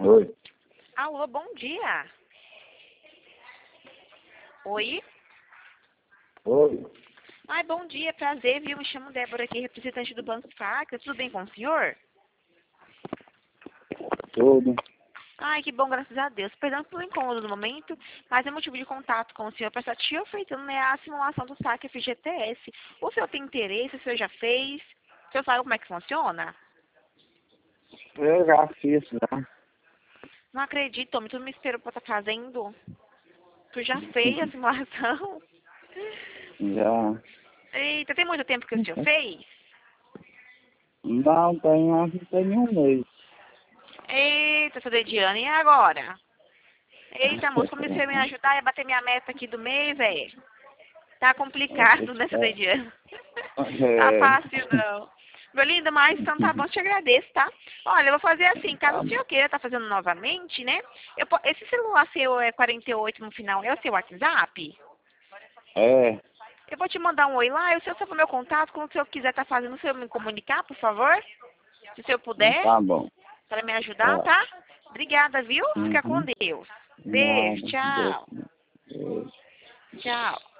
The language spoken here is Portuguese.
Oi. Alô, bom dia. Oi? Oi. Ai, bom dia, prazer, viu? Me chamo Débora aqui, representante do Banco Facas. Tudo bem com o senhor? Tudo. Ai, que bom, graças a Deus. Perdão pelo incômodo no momento, mas é motivo de contato com o senhor para estar te oferecendo, né, a simulação do saque FGTS. O senhor tem interesse? O senhor já fez? O senhor sabe como é que funciona? Eu já fiz, já. Não acredito, homem, tu me esperou para estar fazendo? Tu já fez a simulação? Já. Eita, tem muito tempo que o senhor fez? Não, acho que tem um mês. Eita, seu dediano, e agora? Eita, moço, como você me ajudar a bater minha meta aqui do mês, Tá complicado, né, seu dediano? Tá É, fácil, não. Meu lindo, mas então tá bom, te agradeço, tá? Olha, eu vou fazer assim, caso tá o bom. senhor queira tá fazendo novamente, né? Esse celular seu é 48 no final, é o seu WhatsApp? É, Eu vou te mandar um oi lá, e o senhor sabe o meu contato, quando o senhor quiser tá fazendo, o senhor me comunicar, por favor? Se o senhor puder, tá bom. para me ajudar, Tá. tá? Obrigada, viu? Fica com Uhum. Deus. Beijo, Nada. tchau. Deus. Tchau.